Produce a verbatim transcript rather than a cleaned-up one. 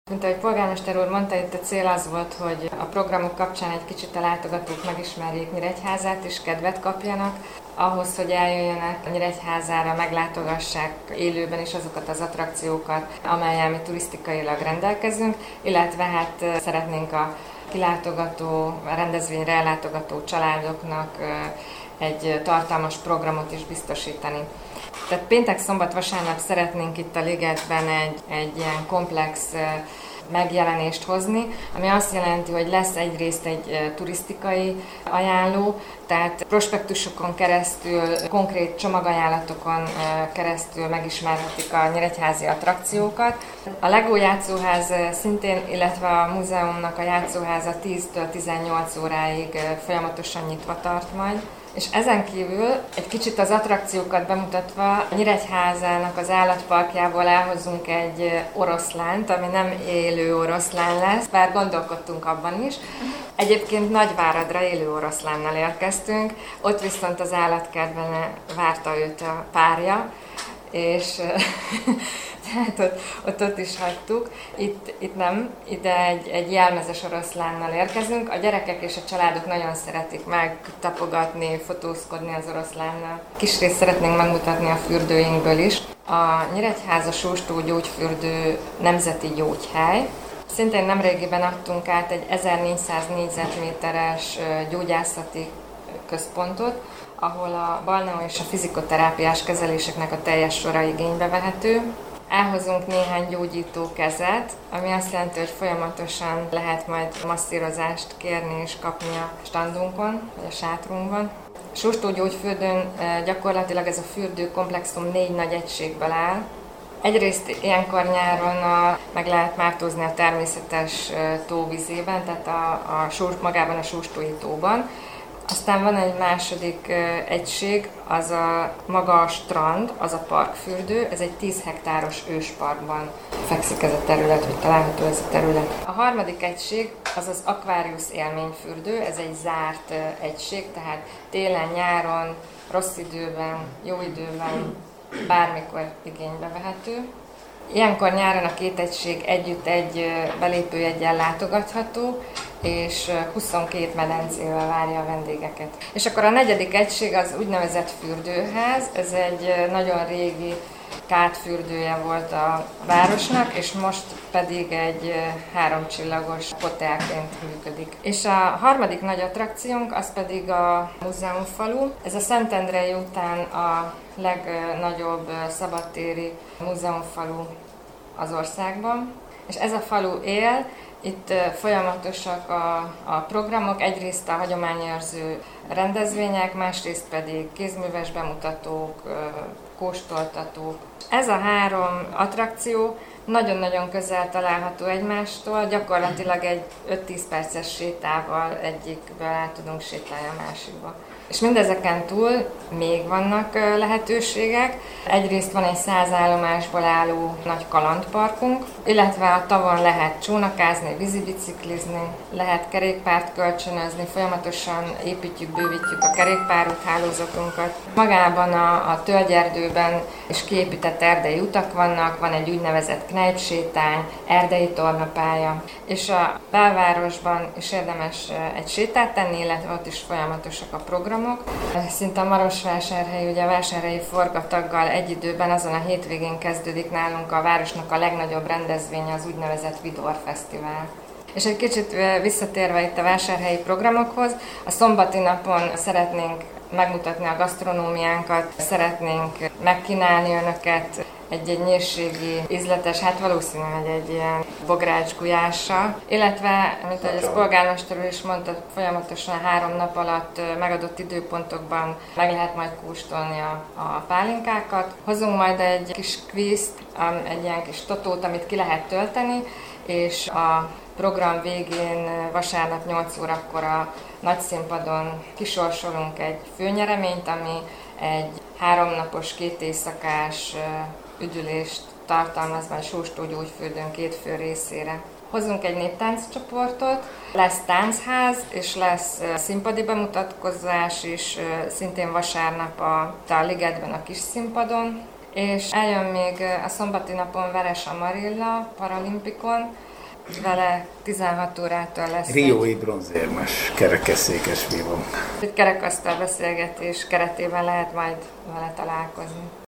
Mint ahogy polgármester úr mondta, itt a cél az volt, hogy a programok kapcsán egy kicsit a látogatók megismerjék Nyíregyházát és kedvet kapjanak, ahhoz, hogy eljöjjenek Nyíregyházára, meglátogassák élőben is azokat az attrakciókat, amellyel mi turisztikailag rendelkezünk, illetve hát szeretnénk a kilátogató, a rendezvényre ellátogató családoknak egy tartalmas programot is biztosítani. Tehát péntek, szombat, vasárnap szeretnénk itt a Ligetben egy, egy ilyen komplex megjelenést hozni, ami azt jelenti, hogy lesz egyrészt egy turisztikai ajánló, tehát prospektusokon keresztül, konkrét csomagajánlatokon keresztül megismerhetik a nyíregyházi attrakciókat. A Lego játszóház szintén, illetve a múzeumnak a játszóháza tíztől tizennyolc óráig folyamatosan nyitva tart majd. És ezen kívül egy kicsit az attrakciókat bemutatva Nyíregyházának az állatparkjából elhozunk egy oroszlánt, ami nem élő oroszlán lesz, bár gondolkodtunk abban is. Egyébként Nagyváradra élő oroszlánnal érkeztünk, ott viszont az állatkertben várta őt a párja, és tehát ott, ott, ott is hagytuk. Itt, itt nem, ide egy, egy jelmezes oroszlánnal érkezünk. A gyerekek és a családok nagyon szeretik megtapogatni, fotózkodni az oroszlánnal. Kis részt szeretnénk megmutatni a fürdőinkből is. A Nyíregyháza Sóstó gyógyfürdő nemzeti gyógyhely. Szintén nemrégiben adtunk át egy ezernégyszáz négyzetméteres gyógyászati központot, ahol a balneo és a fizikoterápiás kezeléseknek a teljes sora igénybe vehető. Elhozunk néhány gyógyító kezet, ami azt jelenti, hogy folyamatosan lehet majd masszírozást kérni és kapni a standunkon, vagy a sátrunkban. A Sóstó gyógyfürdőn gyakorlatilag ez a fürdőkomplexum négy nagy egységből áll. Egyrészt ilyenkor nyáron a, meg lehet mártózni a természetes tóvizében, tehát a, a, magában a Sóstói tóban. Aztán van egy második egység, az a maga a strand, az a parkfürdő, ez egy tíz hektáros ősparkban fekszik ez a terület, vagy található ez a terület. A harmadik egység az az Aquarius élményfürdő, ez egy zárt egység, tehát télen, nyáron, rossz időben, jó időben, bármikor igénybe vehető. Ilyenkor nyáron a két egység együtt egy belépőjeggyel látogatható, és huszonkét medencével várja a vendégeket. És akkor a negyedik egység az úgynevezett fürdőház, ez egy nagyon régi kádfürdője volt a városnak, és most pedig egy háromcsillagos hotelként működik. És a harmadik nagy attrakciónk az pedig a múzeumfalu. Ez a Szentendrei után a legnagyobb szabadtéri múzeumfalu az országban. És ez a falu él, itt folyamatosak a, a programok, egyrészt a hagyományőrző rendezvények, másrészt pedig kézműves bemutatók, kóstoltatók. Ez a három attrakció nagyon-nagyon közel található egymástól, gyakorlatilag egy öt-tíz perces sétával egyikből át tudunk sétálni a másikba. És mindezeken túl még vannak lehetőségek. Egyrészt van egy száz állomásból álló nagy kalandparkunk, illetve a tavon lehet csónakázni, vízibiciklizni, lehet kerékpárt kölcsönözni, folyamatosan építjük, bővítjük a kerékpárút hálózatunkat. Magában a, a tölgyerdőben is kiépített erdei utak vannak, van egy úgynevezett knejpsétány, erdei tornapálya, és a belvárosban is érdemes egy sétát tenni, illetve ott is folyamatosak a programok. Szinte a Marosvásárhely, ugye a vásárhelyi forgataggal egy időben azon a hétvégén kezdődik nálunk a városnak a legnagyobb rendezvénye, az úgynevezett Vidor Fesztivál. És egy kicsit visszatérve itt a vásárhelyi programokhoz, a szombati napon szeretnénk megmutatni a gasztronómiánkat, szeretnénk megkínálni önöket egy-egy nyírségi ízletes, hát valószínű, hogy egy ilyen bogrács gulyással, illetve, mint ahogy a polgármester úr is mondta, folyamatosan három nap alatt megadott időpontokban meg lehet majd kóstolni a, a pálinkákat. Hozunk majd egy kis kvízt, egy ilyen kis totót, amit ki lehet tölteni, és a program végén vasárnap nyolc órakor a nagy színpadon kisorsolunk egy főnyereményt, ami egy háromnapos, két éjszakás üdülést tartalmaz majd Sóstó gyógyfürdőn két fő részére. Hozunk egy néptánccsoportot, lesz tánchaz, és lesz színpadi bemutatkozás is, szintén vasárnap a, a Ligetben a kis színpadon. És eljön még a szombati napon Veres Amarilla Paralimpikon, vele tizenhat órától lesz. Riói bronzérmes kerekesszékes vívó. Egy kerekasztal beszélgetés keretében lehet majd vele találkozni.